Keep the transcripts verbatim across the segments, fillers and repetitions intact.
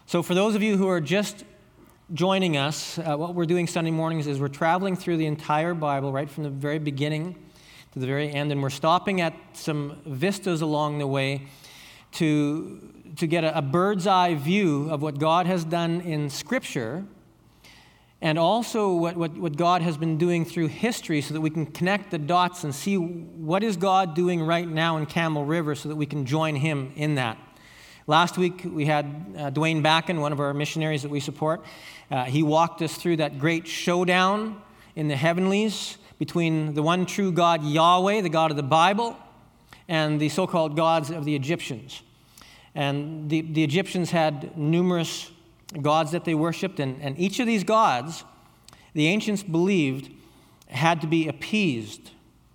So for those of you who are just joining us, uh, what we're doing Sunday mornings is we're traveling through the entire Bible, right from the very beginning to the very end, and we're stopping at some vistas along the way to, to get a, a bird's eye view of what God has done in Scripture, and also what, what, what God has been doing through history, so that we can connect the dots and see what is God doing right now in Campbell River, so that we can join Him in that. Last week, we had uh, Dwayne Backen, one of our missionaries that we support. Uh, he walked us through that great showdown in the heavenlies between the one true God, Yahweh, the God of the Bible, and the so-called gods of the Egyptians. And the, the Egyptians had numerous gods that they worshipped, and, and each of these gods, the ancients believed, had to be appeased.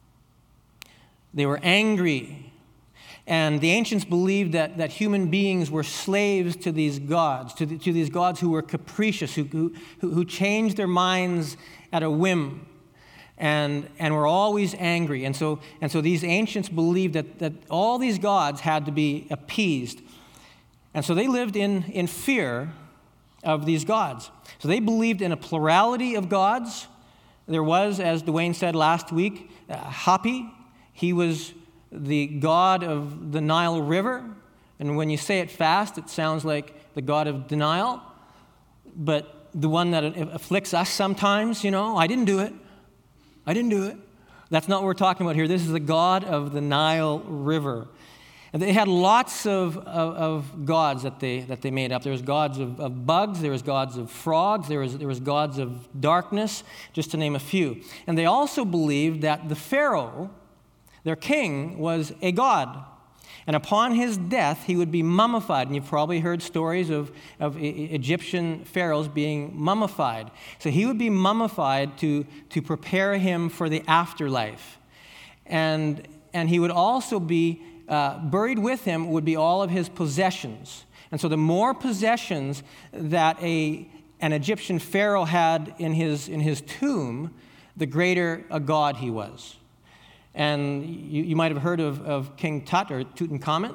They were angry. And the ancients believed that, that human beings were slaves to these gods, to, the, to these gods who were capricious, who, who, who changed their minds at a whim, and, and were always angry. And so, and so these ancients believed that, that all these gods had to be appeased. And so they lived in, in fear of these gods. So they believed in a plurality of gods. There was, as Dwayne said last week, uh, Hapi. He was the god of the Nile River, and when you say it fast, it sounds like the god of denial, but the one that afflicts us sometimes, you know, I didn't do it. I didn't do it. That's not what we're talking about here. This is the god of the Nile River. And they had lots of, of, of gods that they that they made up. There was gods of, of bugs, there was gods of frogs, there was, there was gods of darkness, just to name a few. And they also believed that the Pharaoh, their king, was a god. And upon his death, he would be mummified. And you've probably heard stories of, of Egyptian pharaohs being mummified. So he would be mummified to, to prepare him for the afterlife. And, and he would also be, uh, buried with him would be all of his possessions. And so the more possessions that a, an Egyptian pharaoh had in his, in his tomb, the greater a god he was. And you, you might have heard of, of King Tut or Tutankhamun,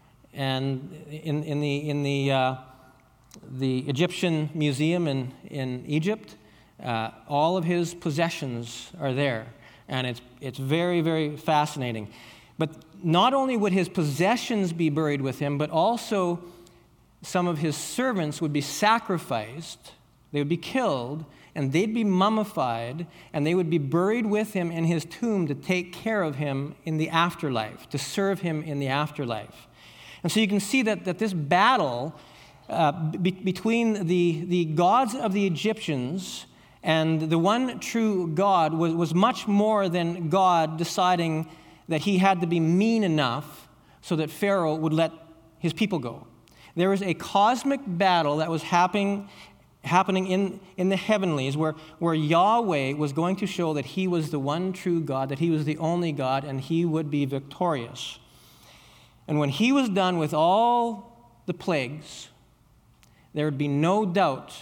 and in, in the in the uh, the Egyptian museum in in Egypt, uh, all of his possessions are there, and it's it's very very fascinating. But not only would his possessions be buried with him, but also some of his servants would be sacrificed. They would be killed, and they'd be mummified, and they would be buried with him in his tomb to take care of him in the afterlife, to serve him in the afterlife. And so you can see that, that this battle uh, be, between the, the gods of the Egyptians and the one true God was, was much more than God deciding that he had to be mean enough so that Pharaoh would let his people go. There was a cosmic battle that was happening happening in, in the heavenlies, where, where Yahweh was going to show that he was the one true God, that he was the only God, and he would be victorious. And when he was done with all the plagues, there would be no doubt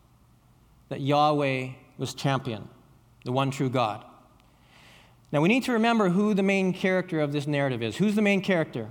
that Yahweh was champion, the one true God. Now we need to remember who the main character of this narrative is. Who's the main character?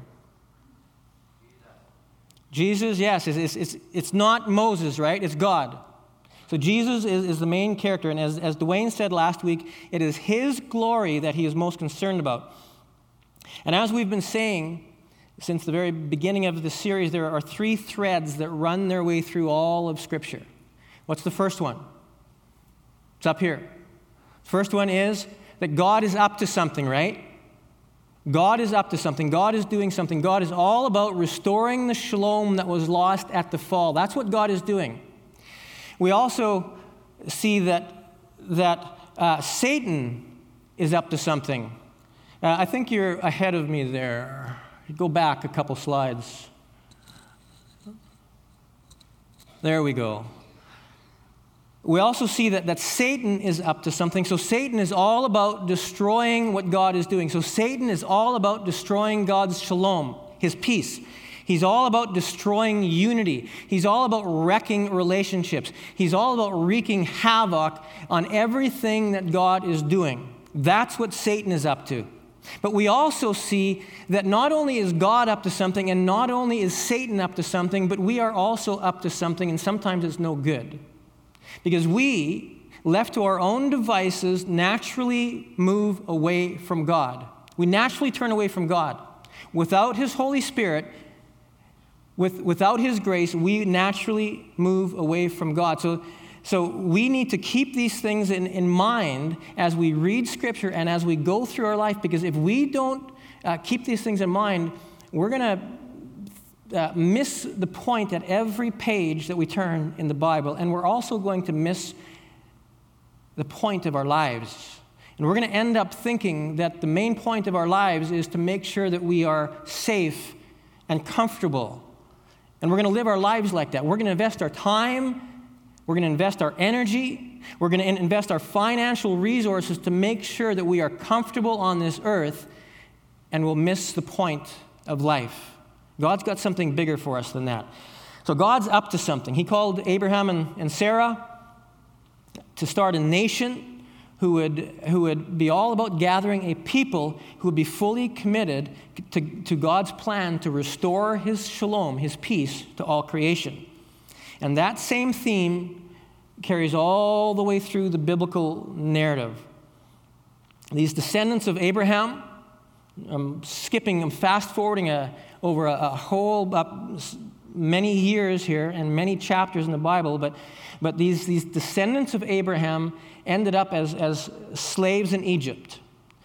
Jesus, yes, it's, it's, it's not Moses, right? It's God. So Jesus is, is the main character, and as, as Dwayne said last week, it is his glory that he is most concerned about. And as we've been saying since the very beginning of the series, there are three threads that run their way through all of Scripture. What's the first one? It's up here. First one is that God is up to something, right? God is up to something. God is doing something. God is all about restoring the shalom that was lost at the fall. That's what God is doing. We also see that, that uh, Satan is up to something. Uh, I think you're ahead of me there. Go back a couple slides. There we go. We also see that, that Satan is up to something. So Satan is all about destroying what God is doing. So Satan is all about destroying God's shalom, his peace. He's all about destroying unity. He's all about wrecking relationships. He's all about wreaking havoc on everything that God is doing. That's what Satan is up to. But we also see that not only is God up to something and not only is Satan up to something, but we are also up to something, and sometimes it's no good. Because we, left to our own devices, naturally move away from God. We naturally turn away from God. Without His Holy Spirit, with, without His grace, we naturally move away from God. So, so we need to keep these things in, in mind as we read Scripture and as we go through our life, because if we don't uh, keep these things in mind, we're going to uh, miss the point at every page that we turn in the Bible, and we're also going to miss the point of our lives. And we're going to end up thinking that the main point of our lives is to make sure that we are safe and comfortable. And we're going to live our lives like that. We're going to invest our time, we're going to invest our energy, we're going to invest our financial resources to make sure that we are comfortable on this earth, and we'll miss the point of life. God's got something bigger for us than that. So God's up to something. He called Abraham and, and Sarah to start a nation who would, who would be all about gathering a people who would be fully committed to, to God's plan to restore His shalom, His peace, to all creation. And that same theme carries all the way through the biblical narrative. These descendants of Abraham, I'm skipping, I'm fast-forwarding a, over a, a whole uh, many years here and many chapters in the Bible, but But these, these descendants of Abraham ended up as, as slaves in Egypt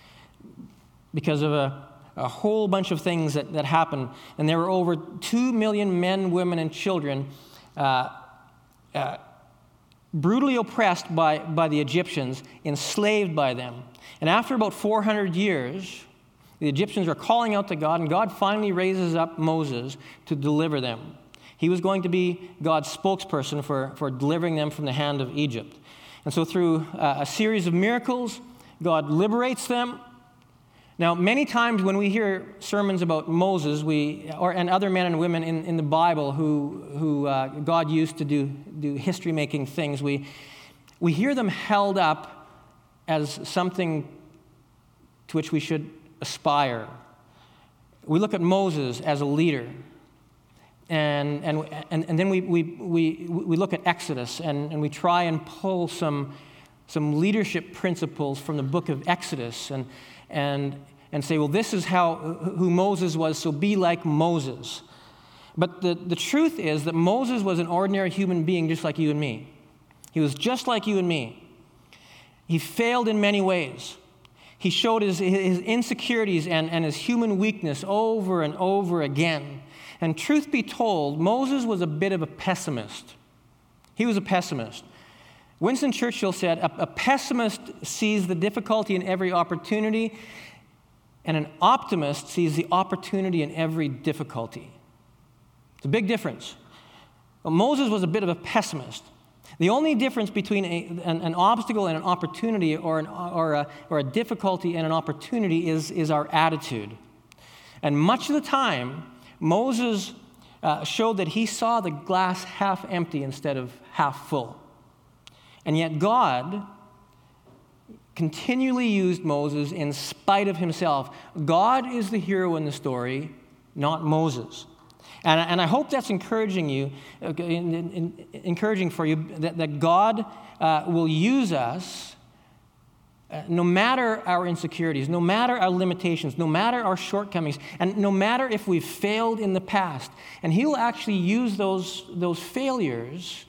because of a, a whole bunch of things that, that happened. And there were over two million men, women, and children uh, uh, brutally oppressed by, by the Egyptians, enslaved by them. And after about four hundred years, the Egyptians are calling out to God, and God finally raises up Moses to deliver them. He was going to be God's spokesperson for, for delivering them from the hand of Egypt. And so through uh, a series of miracles, God liberates them. Now, many times when we hear sermons about Moses we, or, and other men and women in, in the Bible who, who uh, God used to do, do history-making things, we, we hear them held up as something to which we should aspire. We look at Moses as a leader. And, and, and, and then we, we, we, we look at Exodus, and, and we try and pull some, some leadership principles from the book of Exodus and, and, and say, well, this is how who Moses was, so be like Moses. But the, the truth is that Moses was an ordinary human being just like you and me. He was just like you and me. He failed in many ways. He showed his, his insecurities and, and his human weakness over and over again. And truth be told, Moses was a bit of a pessimist. He was a pessimist. Winston Churchill said, a, a pessimist sees the difficulty in every opportunity, and an optimist sees the opportunity in every difficulty. It's a big difference. Well, Moses was a bit of a pessimist. The only difference between a, an, an obstacle and an opportunity, or, an, or, a, or a difficulty and an opportunity, is, is our attitude. And much of the time, Moses uh, showed that he saw the glass half empty instead of half full. And yet God continually used Moses in spite of himself. God is the hero in the story, not Moses. And, and I hope that's encouraging you, uh, in, in, encouraging for you, that, that God uh, will use us Uh, no matter our insecurities, no matter our limitations, no matter our shortcomings, and no matter if we've failed in the past. And He'll actually use those, those failures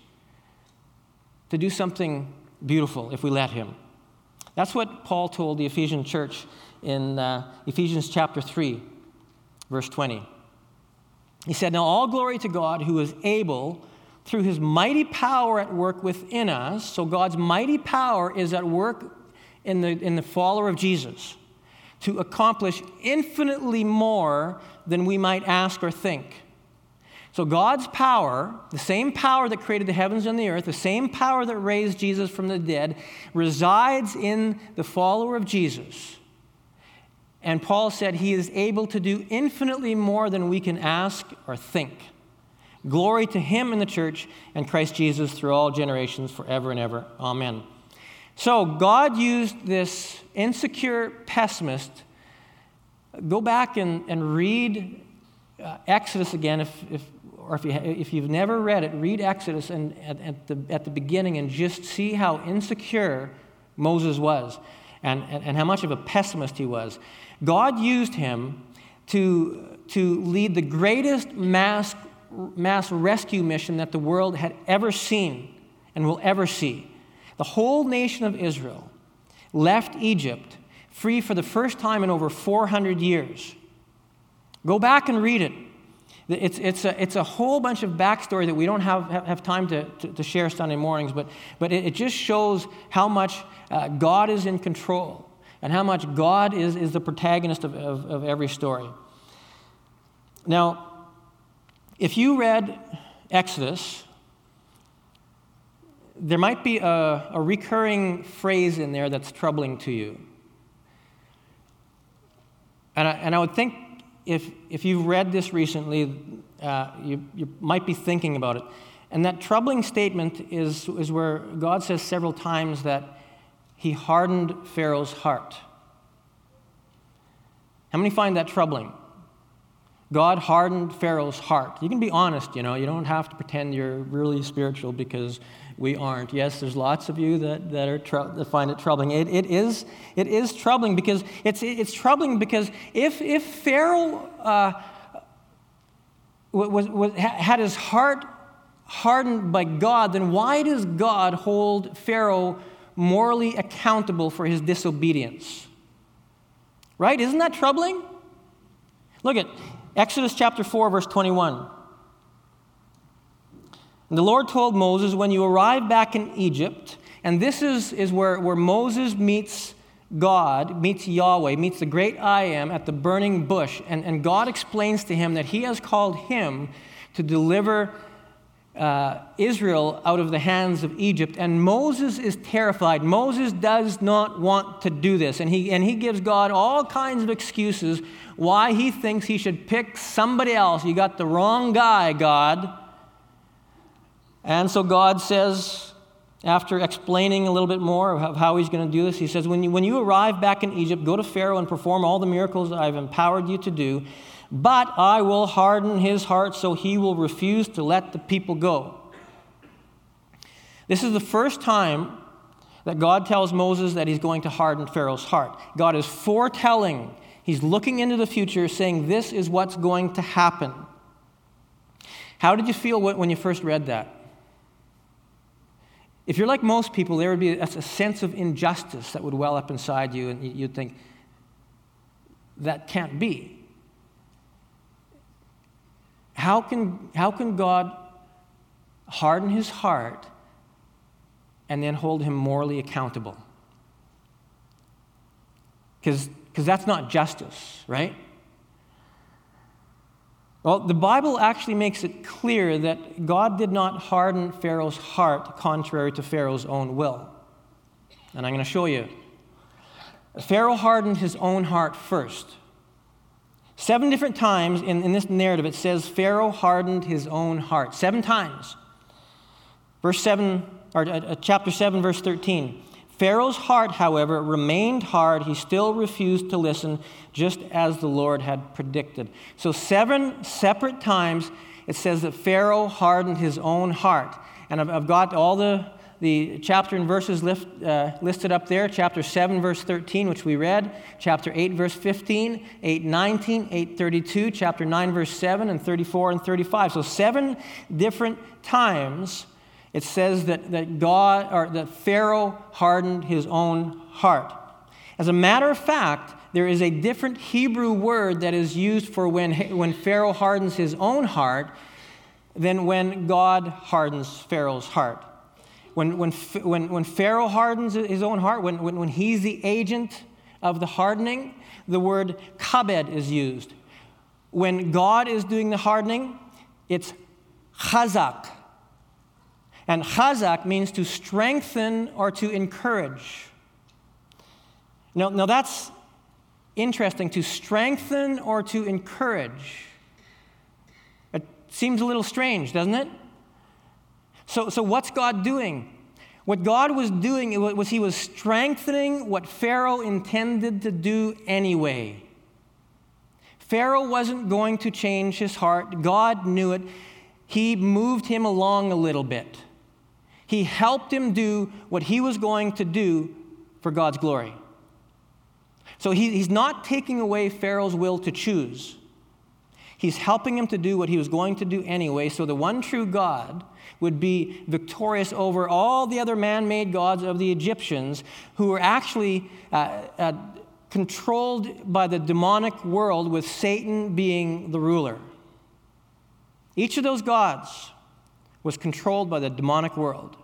to do something beautiful if we let Him. That's what Paul told the Ephesian church in uh, Ephesians chapter three, verse twenty. He said, "Now all glory to God who is able, through His mighty power at work within us." So God's mighty power is at work in the, in the follower of Jesus, to accomplish infinitely more than we might ask or think. So God's power, the same power that created the heavens and the earth, the same power that raised Jesus from the dead, resides in the follower of Jesus. And Paul said He is able to do infinitely more than we can ask or think. Glory to Him in the church and Christ Jesus through all generations, forever and ever. Amen. So God used this insecure pessimist Go back and, and read uh, Exodus again, if, if or if, you, if you've never read it, read Exodus and at, at, the, at the beginning and just see how insecure Moses was and, and, and how much of a pessimist he was. God used him to, to lead the greatest mass, mass rescue mission that the world had ever seen and will ever see. The whole nation of Israel left Egypt free for the first time in over four hundred years. Go back and read it. It's, it's, a, it's a whole bunch of backstory that we don't have, have time to, to, to share Sunday mornings, but, but it, it just shows how much uh, God is in control and how much God is, is the protagonist of, of, of every story. Now, if you read Exodus, there might be a, a recurring phrase in there that's troubling to you. And I, and I would think if, if you've read this recently, uh, you, you might be thinking about it. And that troubling statement is, is where God says several times that he hardened Pharaoh's heart. How many find that troubling? God hardened Pharaoh's heart. You can be honest, you know. You don't have to pretend you're really spiritual because we aren't. Yes, there's lots of you that, that are tr- that find it troubling. It, it is it is troubling because it's it's troubling because if if Pharaoh uh, was, was had his heart hardened by God, then why does God hold Pharaoh morally accountable for his disobedience? Right? Isn't that troubling? Look at Exodus chapter four, verse twenty-one. And the Lord told Moses, when you arrive back in Egypt, and this is, is where, where Moses meets God, meets Yahweh, meets the great I Am at the burning bush, and, and God explains to him that he has called him to deliver uh, Israel out of the hands of Egypt. And Moses is terrified. Moses does not want to do this, and he, and he gives God all kinds of excuses why he thinks he should pick somebody else. You got the wrong guy, God. And so God says, after explaining a little bit more of how he's going to do this, he says, when you, when you arrive back in Egypt, go to Pharaoh and perform all the miracles I've empowered you to do, but I will harden his heart so he will refuse to let the people go. This is the first time that God tells Moses that he's going to harden Pharaoh's heart. God is foretelling. He's looking into the future, saying this is what's going to happen. How did you feel when you first read that? If you're like most people, there would be a sense of injustice that would well up inside you, and you'd think, that can't be. How can, how can God harden his heart and then hold him morally accountable? Because that's not justice, right? Well, the Bible actually makes it clear that God did not harden Pharaoh's heart contrary to Pharaoh's own will. And I'm going to show you. Pharaoh hardened his own heart first. Seven different times in, in this narrative it says Pharaoh hardened his own heart. Seven times. Verse seven, or uh, chapter seven, verse thirteen. Pharaoh's heart, however, remained hard. He still refused to listen, just as the Lord had predicted. So seven separate times it says that Pharaoh hardened his own heart. And I've, I've got all the, the chapter and verses lift, uh, listed up there. Chapter seven, verse thirteen, which we read. Chapter eight, verse fifteen. eight nineteen, eight thirty-two. Chapter nine, verse seven, and thirty-four and thirty-five. So seven different times it says that, that God or that Pharaoh hardened his own heart. As a matter of fact, there is a different Hebrew word that is used for when, when Pharaoh hardens his own heart than when God hardens Pharaoh's heart. When, when, when, when Pharaoh hardens his own heart, when, when, when he's the agent of the hardening, the word kabed is used. When God is doing the hardening, it's chazak. And chazak means to strengthen or to encourage. Now, now that's interesting, to strengthen or to encourage. It seems a little strange, doesn't it? So, so what's God doing? What God was doing was he was strengthening what Pharaoh intended to do anyway. Pharaoh wasn't going to change his heart. God knew it. He moved him along a little bit. He helped him do what he was going to do for God's glory. So he, he's not taking away Pharaoh's will to choose. He's helping him to do what he was going to do anyway, so the one true God would be victorious over all the other man-made gods of the Egyptians, who were actually uh, uh, controlled by the demonic world, with Satan being the ruler. Each of those gods was controlled by the demonic world,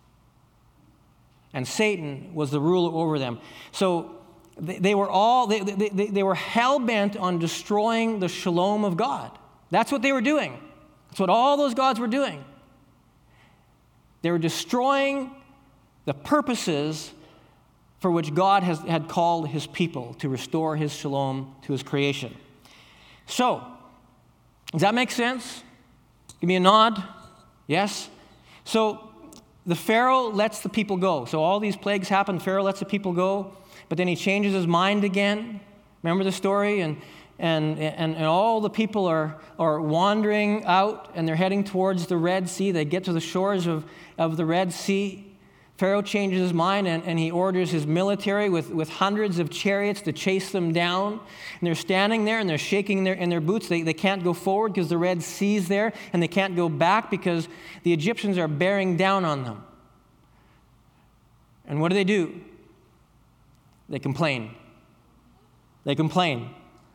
and Satan was the ruler over them. So they, they were all they, they, they were hell-bent on destroying the shalom of God. That's what they were doing. That's what all those gods were doing. They were destroying the purposes for which God has, had called his people, to restore his shalom to his creation. So, does that make sense? Give me a nod. Yes? So, the Pharaoh lets the people go. So all these plagues happen. Pharaoh lets the people go, but then he changes his mind again. Remember the story? And and and, and all the people are, are wandering out, and they're heading towards the Red Sea. They get to the shores of, of the Red Sea. Pharaoh changes his mind, and, and he orders his military with, with hundreds of chariots to chase them down. And they're standing there, and they're shaking their, in their boots. They, they can't go forward because the Red Sea's there, and they can't go back because the Egyptians are bearing down on them. And what do they do? They complain. They complain.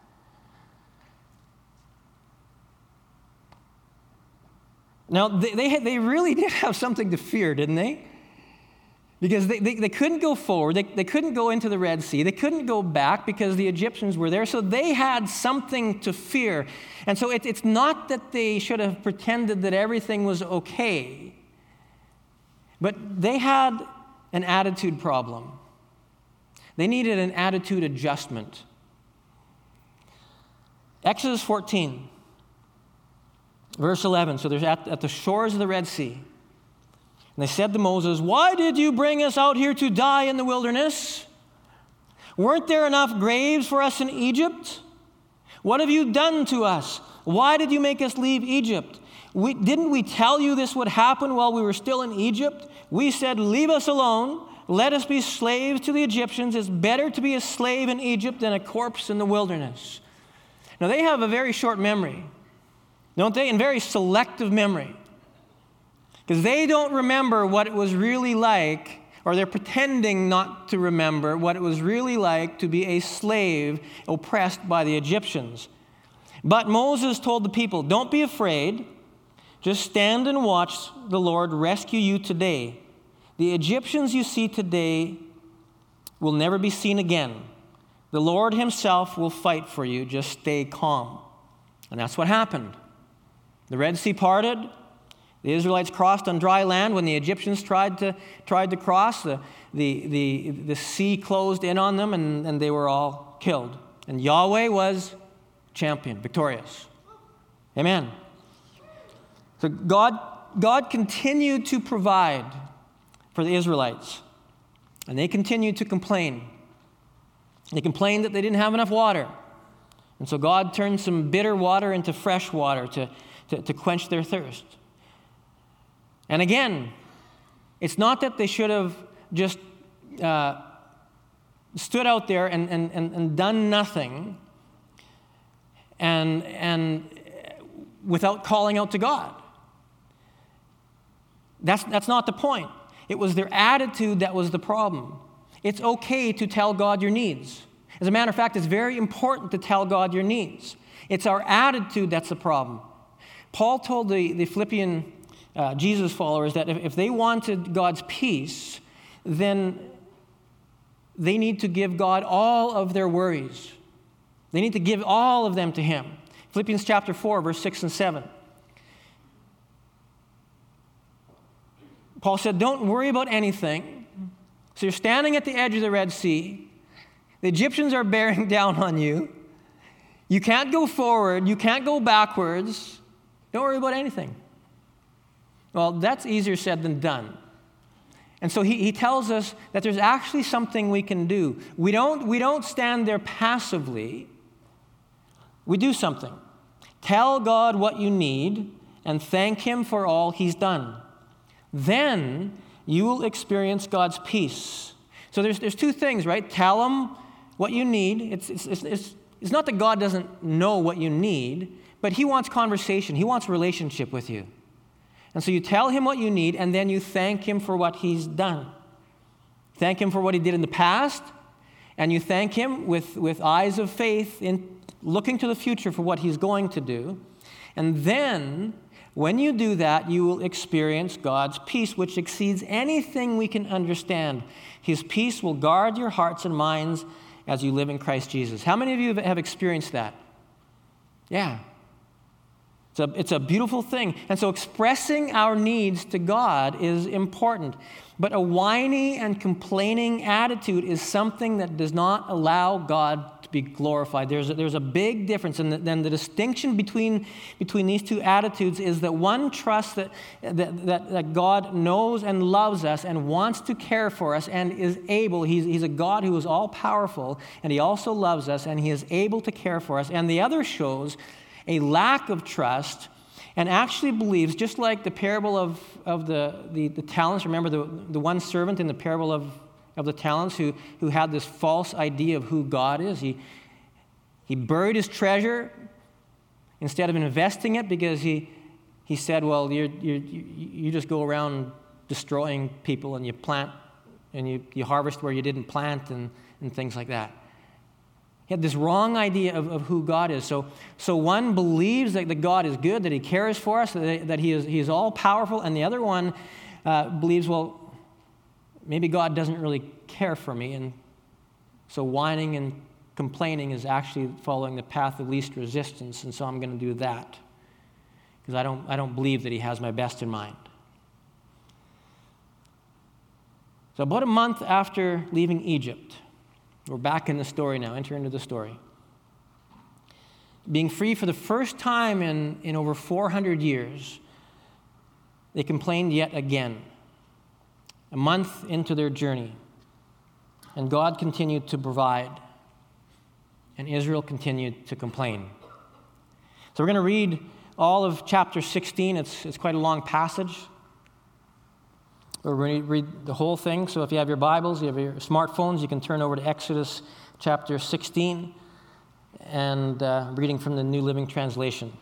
Now, they, they, had, they really did have something to fear, didn't they? Because they, they, they couldn't go forward. They, they couldn't go into the Red Sea. They couldn't go back because the Egyptians were there. So they had something to fear. And so it, it's not that they should have pretended that everything was okay. But they had an attitude problem. They needed an attitude adjustment. Exodus fourteen, verse eleven. So there's at, at the shores of the Red Sea. And they said to Moses, "Why did you bring us out here to die in the wilderness? Weren't there enough graves for us in Egypt? What have you done to us? Why did you make us leave Egypt? We, didn't we tell you this would happen while we were still in Egypt? We said, 'Leave us alone. Let us be slaves to the Egyptians. It's better to be a slave in Egypt than a corpse in the wilderness.'" Now, they have a very short memory, don't they? And very selective memory. Because they don't remember what it was really like, or they're pretending not to remember what it was really like to be a slave oppressed by the Egyptians. But Moses told the people, "Don't be afraid. Just stand and watch the Lord rescue you today. The Egyptians you see today will never be seen again. The Lord himself will fight for you. Just stay calm." And that's what happened. The Red Sea parted. The Israelites crossed on dry land. When the Egyptians tried to tried to cross, the, the, the, the sea closed in on them, and, and they were all killed. And Yahweh was champion, victorious. Amen. So God, God continued to provide for the Israelites. And they continued to complain. They complained that they didn't have enough water. And so God turned some bitter water into fresh water to, to, to quench their thirst. And again, it's not that they should have just uh, stood out there and, and, and, and done nothing and, and without calling out to God. That's, that's not the point. It was their attitude that was the problem. It's okay to tell God your needs. As a matter of fact, it's very important to tell God your needs. It's our attitude that's the problem. Paul told the, the Philippian uh, Jesus followers that if, if they wanted God's peace, then they need to give God all of their worries. They need to give all of them to him. Philippians chapter four, verse six and seven. Paul said, "Don't worry about anything." So you're standing at the edge of the Red Sea. The Egyptians are bearing down on you. You can't go forward. You can't go backwards. Don't worry about anything. Well, that's easier said than done. And so he, he tells us that there's actually something we can do. We don't, we don't stand there passively we do something. Tell God what you need and thank Him for all He's done. Then you will experience God's peace. So there's, there's two things, right? Tell Him what you need. It's, it's, it's, it's, it's not that God doesn't know what you need, but He wants conversation. He wants relationship with you. And so you tell Him what you need, and then you thank Him for what He's done. Thank Him for what He did in the past, and you thank Him with, with eyes of faith in looking to the future for what He's going to do. And then, when you do that, you will experience God's peace, which exceeds anything we can understand. His peace will guard your hearts and minds as you live in Christ Jesus. How many of you have experienced that? Yeah. It's a, it's a beautiful thing. And so expressing our needs to God is important. But a whiny and complaining attitude is something that does not allow God to be glorified. There's a, there's a big difference. And then the distinction between, between these two attitudes is that one trusts that, that, that, that God knows and loves us and wants to care for us and is able. He's, he's a God who is all-powerful, and He also loves us, and He is able to care for us. And the other shows a lack of trust and actually believes, just like the parable of, of the, the, the talents. Remember the, the one servant in the parable of, of the talents who, who had this false idea of who God is. He, he buried his treasure instead of investing it because he, he said, well, you're, you're, you you just go around destroying people and you plant and you, you harvest where you didn't plant and, and things like that. He had this wrong idea of, of who God is. So, so one believes that, that God is good, that He cares for us, that, that he, is, he is all-powerful, and the other one uh, believes, well, maybe God doesn't really care for me, and so whining and complaining is actually following the path of least resistance, and so I'm going to do that because I don't, I don't believe that He has my best in mind. So about a month after leaving Egypt, we're back in the story now, enter into the story. Being free for the first time in, in over four hundred years, they complained yet again. A month into their journey, and God continued to provide, and Israel continued to complain. So we're going to read all of chapter sixteen. It's, it's quite a long passage. We're going to read the whole thing. So if you have your Bibles, you have your smartphones, you can turn over to Exodus chapter sixteen, and uh, reading from the New Living Translation.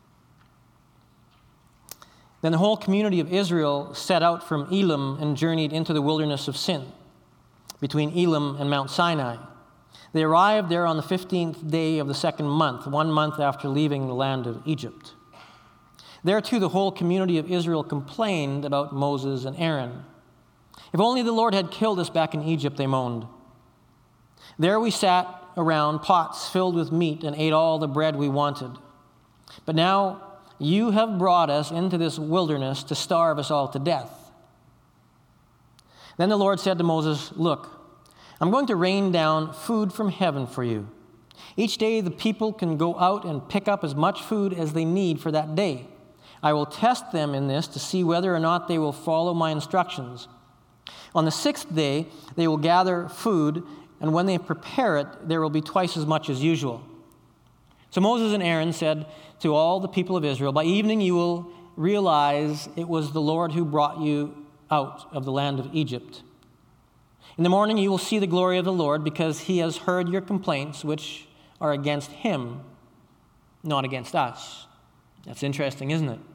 Then the whole community of Israel set out from Elim and journeyed into the wilderness of Sin, between Elim and Mount Sinai. They arrived there on the fifteenth day of the second month, one month after leaving the land of Egypt. There too the whole community of Israel complained about Moses and Aaron. If only the Lord had killed us back in Egypt, they moaned. There we sat around pots filled with meat and ate all the bread we wanted. But now you have brought us into this wilderness to starve us all to death. Then the Lord said to Moses, look, I'm going to rain down food from heaven for you. Each day the people can go out and pick up as much food as they need for that day. I will test them in this to see whether or not they will follow my instructions. On the sixth day, they will gather food, and when they prepare it, there will be twice as much as usual. So Moses and Aaron said to all the people of Israel, by evening you will realize it was the Lord who brought you out of the land of Egypt. In the morning you will see the glory of the Lord, because He has heard your complaints, which are against Him, not against us. That's interesting, isn't it?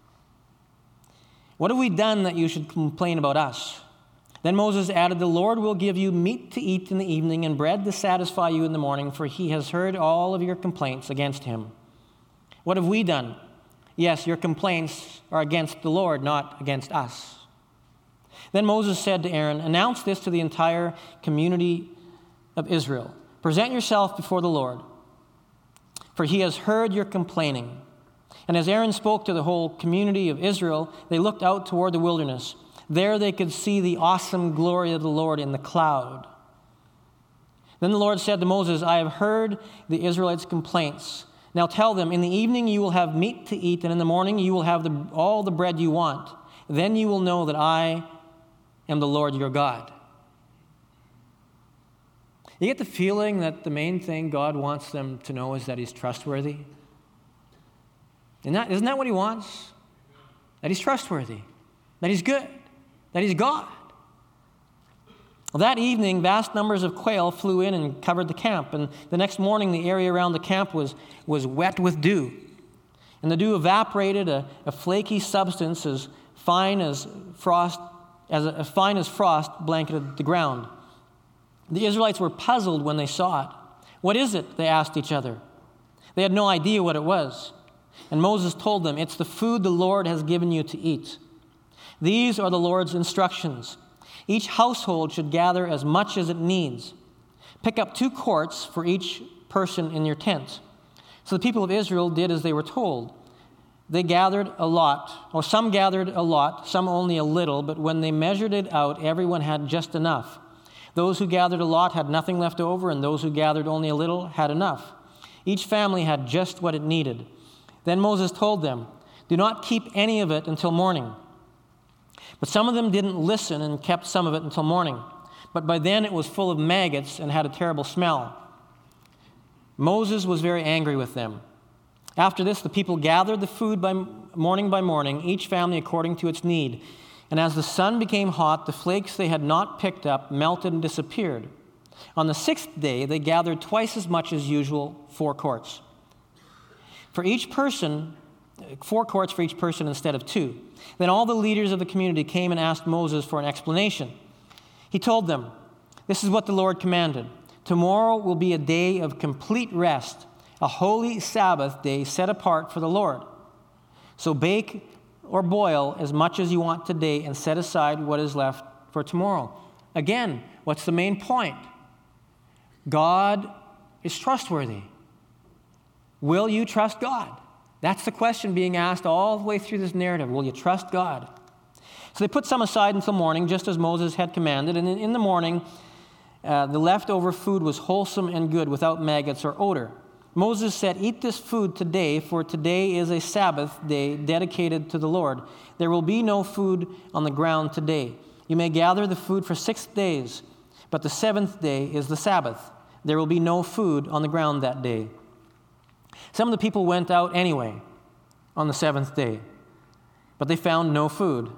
What have we done that you should complain about us? Then Moses added, the Lord will give you meat to eat in the evening and bread to satisfy you in the morning, for He has heard all of your complaints against Him. What have we done? Yes, your complaints are against the Lord, not against us. Then Moses said to Aaron, announce this to the entire community of Israel. Present yourself before the Lord, for He has heard your complaining. And as Aaron spoke to the whole community of Israel, they looked out toward the wilderness. There they could see the awesome glory of the Lord in the cloud. Then the Lord said to Moses, I have heard the Israelites' complaints. Now tell them, in the evening you will have meat to eat, and in the morning you will have the, all the bread you want. Then you will know that I am the Lord your God. You get the feeling that the main thing God wants them to know is that he's trustworthy? Isn't that, isn't that what he wants? That he's trustworthy, that he's good, that he's God. Well, that evening, vast numbers of quail flew in and covered the camp, and the next morning the area around the camp was, was wet with dew. And the dew evaporated, a, a flaky substance as fine as frost, as, a, as fine as frost blanketed the ground. The Israelites were puzzled when they saw it. What is it? They asked each other. They had no idea what it was. And Moses told them, it's the food the Lord has given you to eat. These are the Lord's instructions. Each household should gather as much as it needs. Pick up two quarts for each person in your tent. So the people of Israel did as they were told. They gathered a lot, or some gathered a lot, some only a little, but when they measured it out, everyone had just enough. Those who gathered a lot had nothing left over, and those who gathered only a little had enough. Each family had just what it needed. Then Moses told them, do not keep any of it until morning. But some of them didn't listen and kept some of it until morning. But by then it was full of maggots and had a terrible smell. Moses was very angry with them. After this, the people gathered the food by morning by morning, each family according to its need. And as the sun became hot, the flakes they had not picked up melted and disappeared. On the sixth day, they gathered twice as much as usual, four quarts. For each person, four quarts for each person instead of two. Then all the leaders of the community came and asked Moses for an explanation. He told them, this is what the Lord commanded. Tomorrow will be a day of complete rest, a holy Sabbath day set apart for the Lord. So bake or boil as much as you want today and set aside what is left for tomorrow. Again, what's the main point? God is trustworthy. Will you trust God? That's the question being asked all the way through this narrative. Will you trust God? So they put some aside until morning, just as Moses had commanded. And in the morning, uh, the leftover food was wholesome and good, without maggots or odor. Moses said, eat this food today, for today is a Sabbath day dedicated to the Lord. There will be no food on the ground today. You may gather the food for six days, but the seventh day is the Sabbath. There will be no food on the ground that day. Some of the people went out anyway on the seventh day, but they found no food.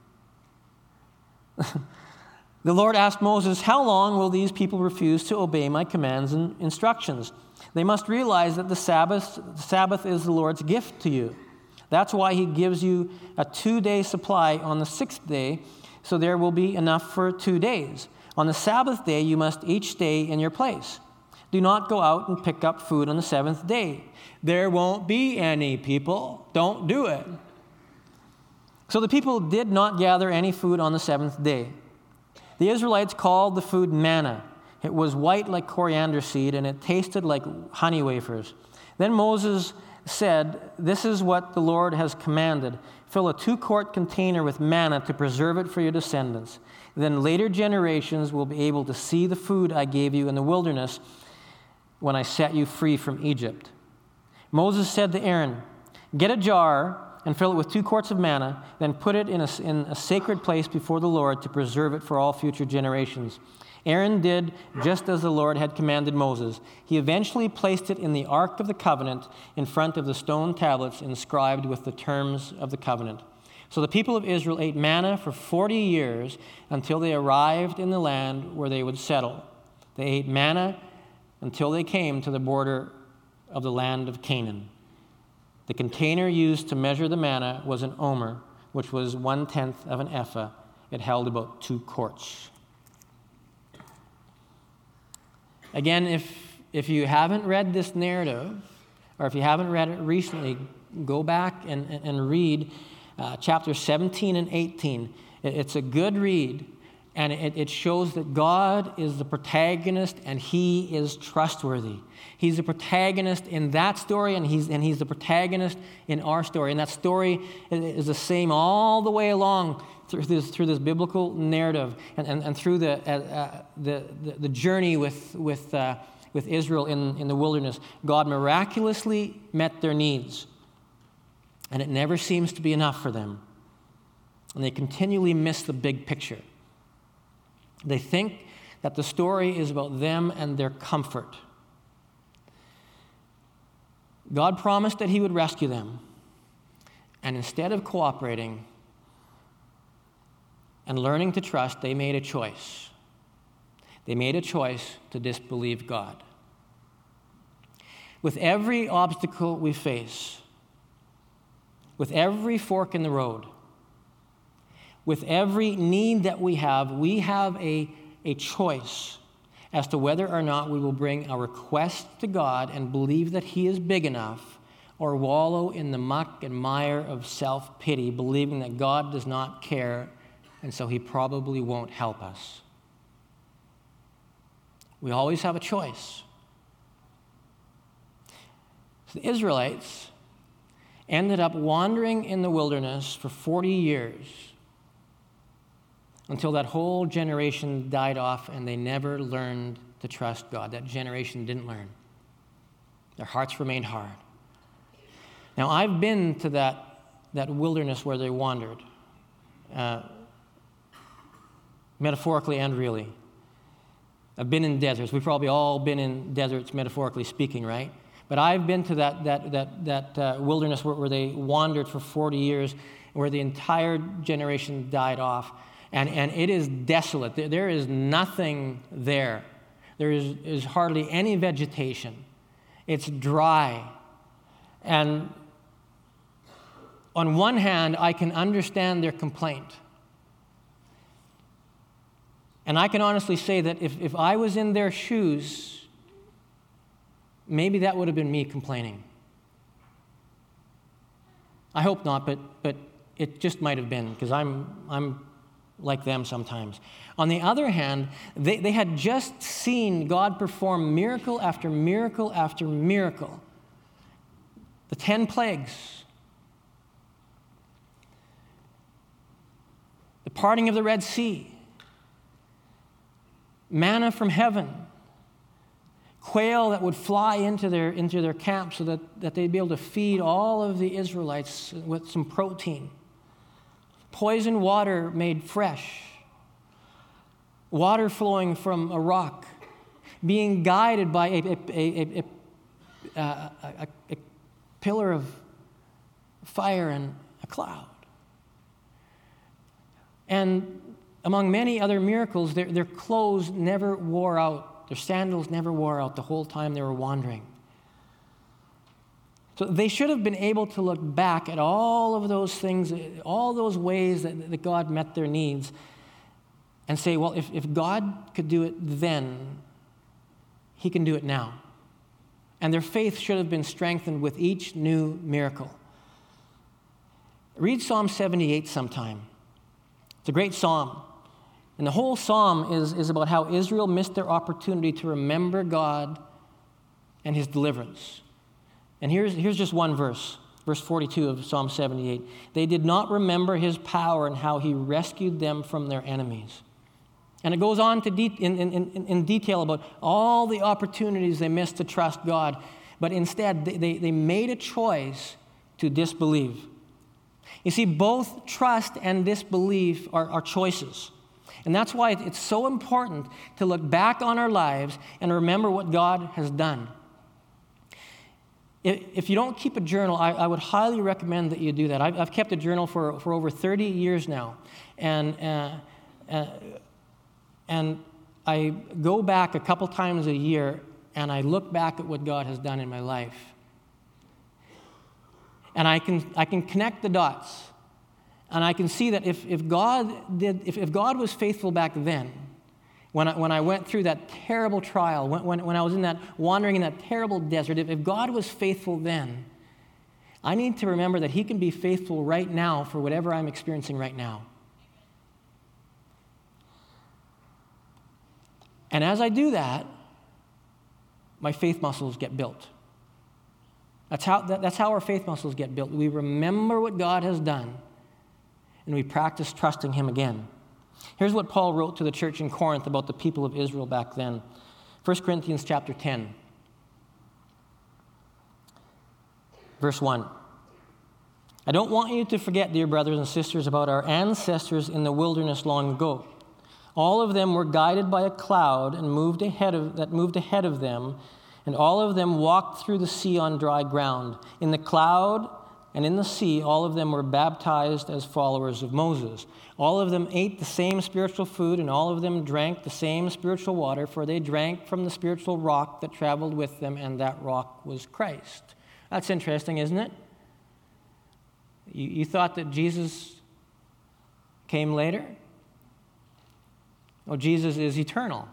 The Lord asked Moses, how long will these people refuse to obey my commands and instructions? They must realize that the Sabbath, the Sabbath is the Lord's gift to you. That's why he gives you a two-day supply on the sixth day, so there will be enough for two days. On the Sabbath day, you must each stay in your place. Do not go out and pick up food on the seventh day. There won't be any, people. Don't do it. So the people did not gather any food on the seventh day. The Israelites called the food manna. It was white like coriander seed, and it tasted like honey wafers. Then Moses said, this is what the Lord has commanded. Fill a two-quart container with manna to preserve it for your descendants. Then later generations will be able to see the food I gave you in the wilderness when I set you free from Egypt. Moses said to Aaron, get a jar and fill it with two quarts of manna, then put it in a, in a sacred place before the Lord to preserve it for all future generations. Aaron did just as the Lord had commanded Moses. He eventually placed it in the Ark of the Covenant in front of the stone tablets inscribed with the terms of the covenant. So the people of Israel ate manna for forty years until they arrived in the land where they would settle. They ate manna until they came to the border of the land of Canaan. The container used to measure the manna was an omer, which was one-tenth of an ephah. It held about two quarts. Again, if, if you haven't read this narrative, or if you haven't read it recently, go back and, and, and read uh, chapters seventeen and eighteen. It, it's a good read, and it, it shows that God is the protagonist and he is trustworthy. He's the protagonist in that story, and he's, and he's the protagonist in our story. And that story is the same all the way along through this, through this biblical narrative and, and, and through the, uh, uh, the, the, the journey with, with, uh, with Israel in, in the wilderness. God miraculously met their needs, and it never seems to be enough for them. And they continually miss the big picture. They think that the story is about them and their comfort. God promised that he would rescue them. And instead of cooperating and learning to trust, they made a choice. They made a choice to disbelieve God. With every obstacle we face, with every fork in the road, with every need that we have, we have a, a choice as to whether or not we will bring our request to God and believe that he is big enough, or wallow in the muck and mire of self-pity, believing that God does not care, and so he probably won't help us. We always have a choice. So the Israelites ended up wandering in the wilderness for forty years until that whole generation died off and they never learned to trust God. That generation didn't learn. Their hearts remained hard. Now, I've been to that, that wilderness where they wandered, uh, metaphorically and really. I've been in deserts. We've probably all been in deserts, metaphorically speaking, right? But I've been to that, that, that, that uh, wilderness where, where they wandered for forty years, where the entire generation died off. And, and it is desolate. There, there is nothing there. There is, is hardly any vegetation. It's dry. And on one hand, I can understand their complaint. And I can honestly say that if, if I was in their shoes, maybe that would have been me complaining. I hope not, but, but it just might have been, because I'm, I'm like them sometimes. On the other hand, they, they had just seen God perform miracle after miracle after miracle. The ten plagues, the parting of the Red Sea, manna from heaven, quail that would fly into their, into their camp so that, that they'd be able to feed all of the Israelites with some protein. Poisoned water made fresh. Water flowing from a rock. Being guided by a, a, a, a, a, a, a pillar of fire and a cloud. And among many other miracles, their, their clothes never wore out. Their sandals never wore out the whole time they were wandering. So they should have been able to look back at all of those things, all those ways that, that God met their needs, and say, well, if, if God could do it then, he can do it now. And their faith should have been strengthened with each new miracle. Read Psalm seventy-eight sometime. It's a great psalm. And the whole psalm is, is about how Israel missed their opportunity to remember God and his deliverance. And here's, here's just one verse, verse forty-two of Psalm seventy-eight. They did not remember his power and how he rescued them from their enemies. And it goes on to de- in, in, in, in detail about all the opportunities they missed to trust God. But instead, they, they, they made a choice to disbelieve. You see, both trust and disbelief are, are choices. And that's why it's so important to look back on our lives and remember what God has done. If you don't keep a journal, I, I would highly recommend that you do that. I've, I've kept a journal for, for over thirty years now. And, uh, uh, and I go back a couple times a year and I look back at what God has done in my life. And I can, I can connect the dots. And I can see that if, if God did, if, if God was faithful back then, when I, when I went through that terrible trial, when, when, when I was in that, wandering in that terrible desert, if, if God was faithful then, I need to remember that he can be faithful right now for whatever I'm experiencing right now. And as I do that, my faith muscles get built. That's how, that, that's how our faith muscles get built. We remember what God has done, and we practice trusting him again. Here's what Paul wrote to the church in Corinth about the people of Israel back then. First Corinthians chapter ten, verse one. I don't want you to forget, dear brothers and sisters, about our ancestors in the wilderness long ago. All of them were guided by a cloud and moved ahead of, that moved ahead of them, and all of them walked through the sea on dry ground. In the cloud and in the sea, all of them were baptized as followers of Moses. All of them ate the same spiritual food, and all of them drank the same spiritual water, for they drank from the spiritual rock that traveled with them, and that rock was Christ. That's interesting, isn't it? You, you thought that Jesus came later? Oh, Jesus is eternal.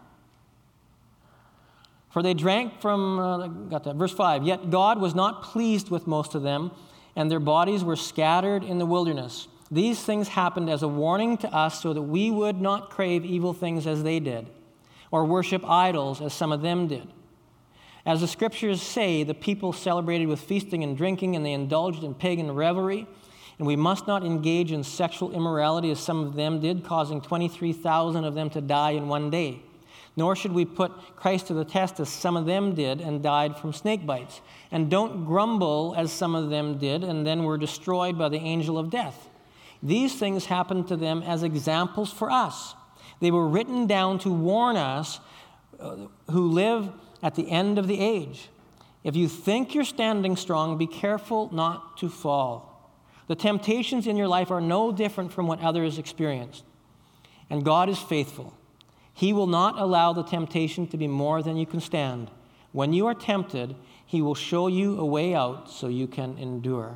For they drank from, uh, got that, verse five, yet God was not pleased with most of them, and their bodies were scattered in the wilderness. These things happened as a warning to us so that we would not crave evil things as they did, or worship idols as some of them did. As the scriptures say, the people celebrated with feasting and drinking, and they indulged in pagan revelry. And we must not engage in sexual immorality as some of them did, causing twenty-three thousand of them to die in one day. Nor should we put Christ to the test as some of them did and died from snake bites. And don't grumble as some of them did and then were destroyed by the angel of death. These things happened to them as examples for us. They were written down to warn us uh, who live at the end of the age. If you think you're standing strong, be careful not to fall. The temptations in your life are no different from what others experienced. And God is faithful. He will not allow the temptation to be more than you can stand. When you are tempted, He will show you a way out so you can endure.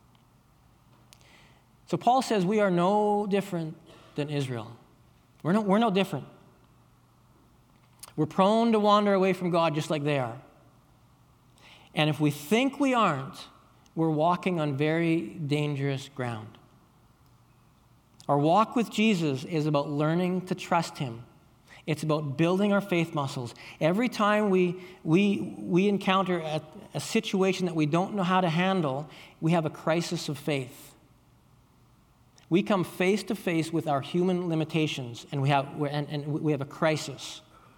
So Paul says we are no different than Israel. We're no, we're no different. We're prone to wander away from God just like they are. And if we think we aren't, we're walking on very dangerous ground. Our walk with Jesus is about learning to trust Him. It's about building our faith muscles. Every time we, we, we encounter a, a situation that we don't know how to handle, we have a crisis of faith. We come face to face with our human limitations, and we have, and, and we have a crisis.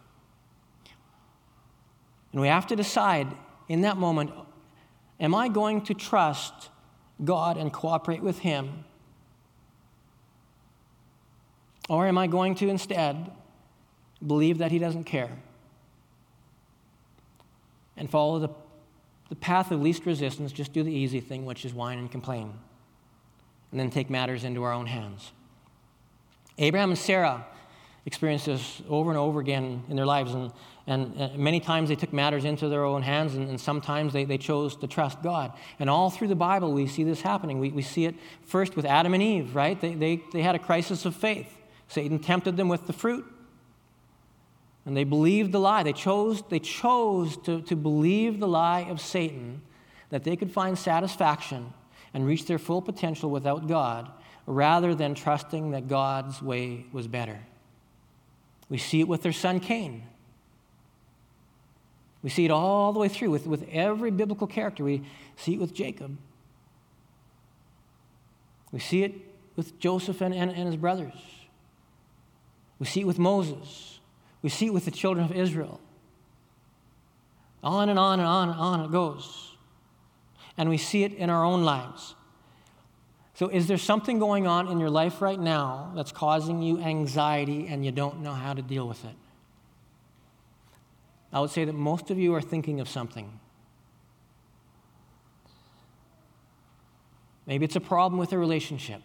And we have to decide in that moment, am I going to trust God and cooperate with Him? Or am I going to instead believe that He doesn't care and follow the, the path of least resistance, just do the easy thing, which is whine and complain, and then take matters into our own hands? Abraham and Sarah experienced this over and over again in their lives, and, and, and many times they took matters into their own hands, and, and sometimes they, they chose to trust God. And all through the Bible, we see this happening. We, we see it first with Adam and Eve, right? They, they, they had a crisis of faith. Satan tempted them with the fruit, and they believed the lie. They chose, they chose to, to believe the lie of Satan, that they could find satisfaction and reach their full potential without God, rather than trusting that God's way was better. We see it with their son Cain. We see it all the way through with, with every biblical character. We see it with Jacob. We see it with Joseph and, and, and his brothers. We see it with Moses. We see it with the children of Israel. On and on and on and on it goes. And we see it in our own lives. So is there something going on in your life right now that's causing you anxiety and you don't know how to deal with it? I would say that most of you are thinking of something. Maybe it's a problem with a relationship.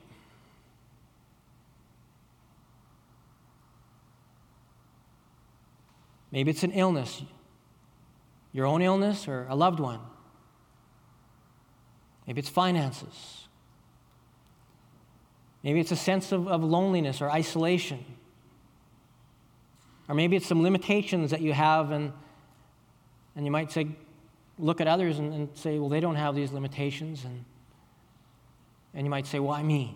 Maybe it's an illness, your own illness or a loved one. Maybe it's finances. Maybe it's a sense of, of loneliness or isolation. Or maybe it's some limitations that you have, and, and you might say, look at others and, and say, well, they don't have these limitations. And, and you might say, why me?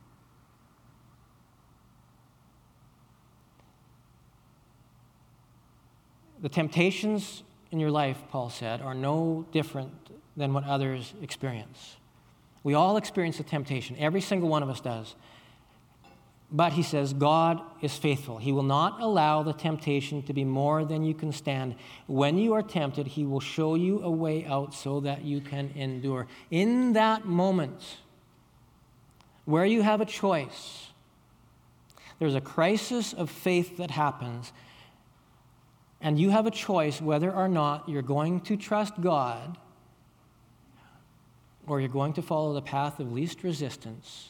The temptations in your life, Paul said, are no different than what others experience. We all experience a temptation. Every single one of us does. But he says, God is faithful. He will not allow the temptation to be more than you can stand. When you are tempted, He will show you a way out so that you can endure. In that moment where you have a choice, There's a crisis of faith that happens, and you have a choice whether or not you're going to trust God or you're going to follow the path of least resistance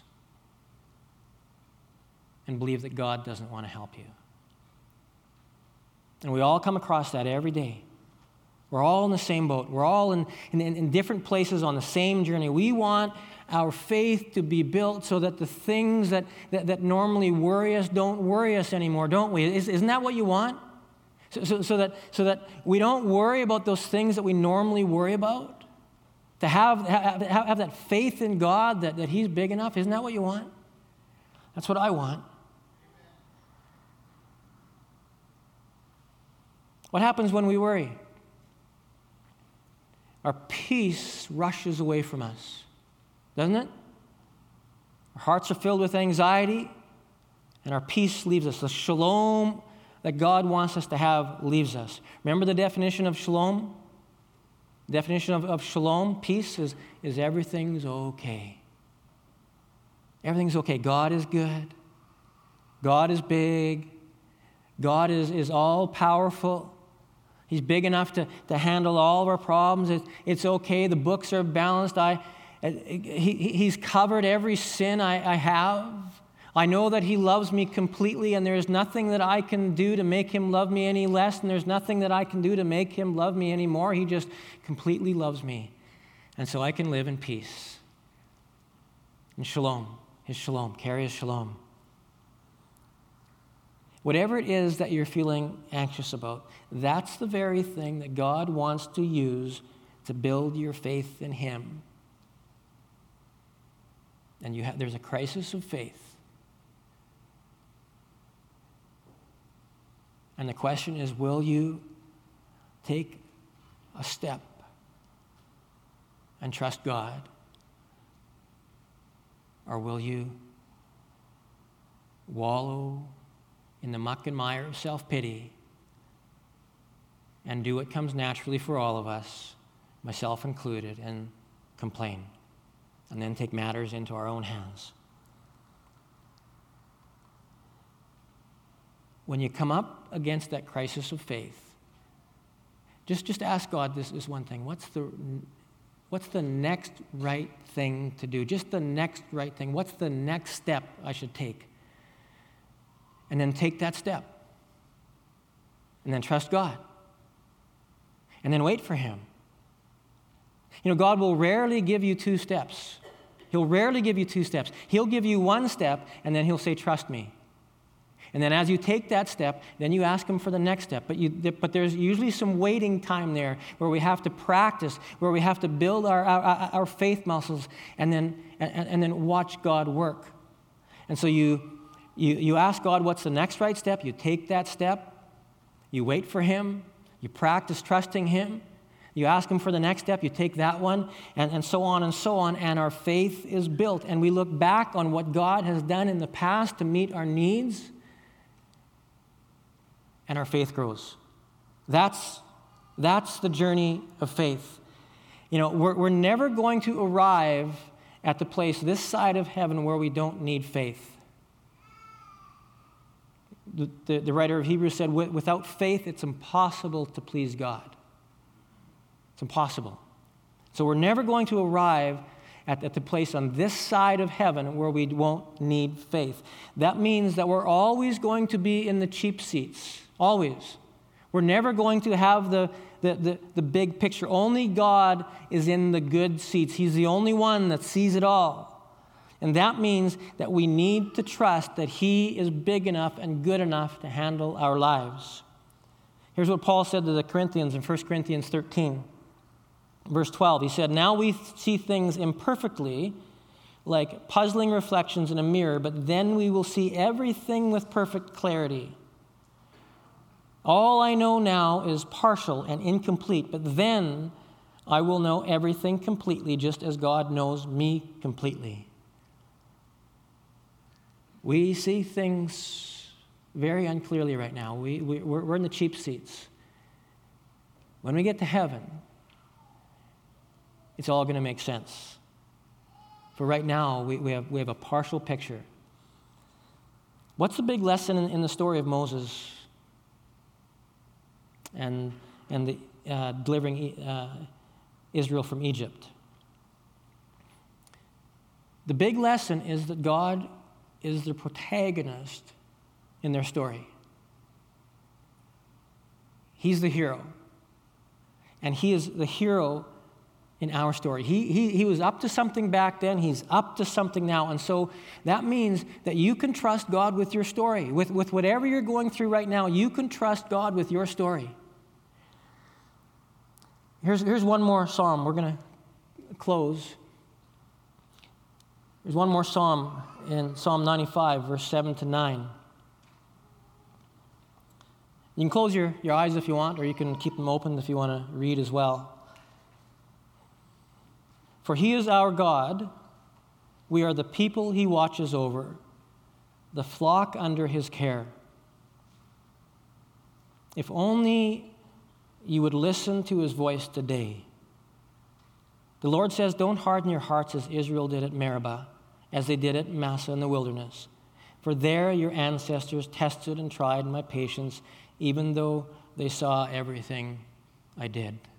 and believe that God doesn't want to help you. And we all come across that every day. We're all in the same boat. We're all in, in, in different places on the same journey. We want our faith to be built so that the things that, that, that normally worry us don't worry us anymore, don't we? Is, isn't that what you want? So, so, so, that, so that we don't worry about those things that we normally worry about? To have, have, have that faith in God that, that He's big enough? Isn't that what you want? That's what I want. What happens when we worry? Our peace rushes away from us, doesn't it? Our hearts are filled with anxiety, and our peace leaves us. The shalom that God wants us to have leaves us. Remember the definition of shalom? The definition of, of shalom, peace, is, is everything's okay. Everything's okay. God is good. God is big. God is, is all-powerful. He's big enough to, to handle all of our problems. It, it's okay. The books are balanced. I, he, he's covered every sin I, I have. I know that He loves me completely, and there is nothing that I can do to make Him love me any less, and there's nothing that I can do to make Him love me any more. He just completely loves me. And so I can live in peace. And shalom, His shalom, carry His shalom. Whatever it is that you're feeling anxious about, that's the very thing that God wants to use to build your faith in Him. And you have, there's a crisis of faith. And the question is, will you take a step and trust God? Or will you wallow in the muck and mire of self-pity and do what comes naturally for all of us, myself included, and complain, and then take matters into our own hands? When you come up against that crisis of faith, just, just ask God this, this one thing. What's the, what's the next right thing to do? Just the next right thing. What's the next step I should take? And then take that step. And then trust God. And then wait for Him. You know, God will rarely give you two steps. He'll rarely give you two steps. He'll give you one step, and then He'll say, trust me. And then as you take that step, then you ask Him for the next step. But, you, but there's usually some waiting time there where we have to practice, where we have to build our, our, our faith muscles, and then, and, and then watch God work. And so you, you, you ask God what's the next right step. You take that step. You wait for Him. You practice trusting Him. You ask Him for the next step. You take that one, and, and so on and so on. And our faith is built. And we look back on what God has done in the past to meet our needs, and our faith grows. That's, that's the journey of faith. You know, we're, we're never going to arrive at the place this side of heaven where we don't need faith. The, the, the writer of Hebrews said, without faith, it's impossible to please God. It's impossible. So we're never going to arrive at, at the place on this side of heaven where we won't need faith. That means that we're always going to be in the cheap seats. Always. We're never going to have the, the, the, the big picture. Only God is in the good seats. He's the only one that sees it all. And that means that we need to trust that He is big enough and good enough to handle our lives. Here's what Paul said to the Corinthians in First Corinthians thirteen, verse twelve. He said, now we see things imperfectly, like puzzling reflections in a mirror, but then we will see everything with perfect clarity. All I know now is partial and incomplete, but then I will know everything completely, just as God knows me completely. We see things very unclearly right now. We, we, we're, we're in the cheap seats. When we get to heaven, it's all going to make sense. For right now, we, we, have, we have a partial picture. What's the big lesson in, in the story of Moses and, and the, uh, delivering uh, Israel from Egypt? The big lesson is that God is the protagonist in their story. He's the hero. And he is the hero in our story. He, he, he was up to something back then. He's up to something now. And so that means that you can trust God with your story. With, with whatever you're going through right now, you can trust God with your story. Here's, here's one more psalm. We're going to close. There's one more psalm in Psalm ninety-five, verse seven to nine. You can close your, your eyes if you want, or you can keep them open if you want to read as well. For he is our God. We are the people he watches over, the flock under his care. If only you would listen to his voice today. The Lord says, don't harden your hearts as Israel did at Meribah, as they did at Massah in the wilderness. For there your ancestors tested and tried my patience, even though they saw everything I did.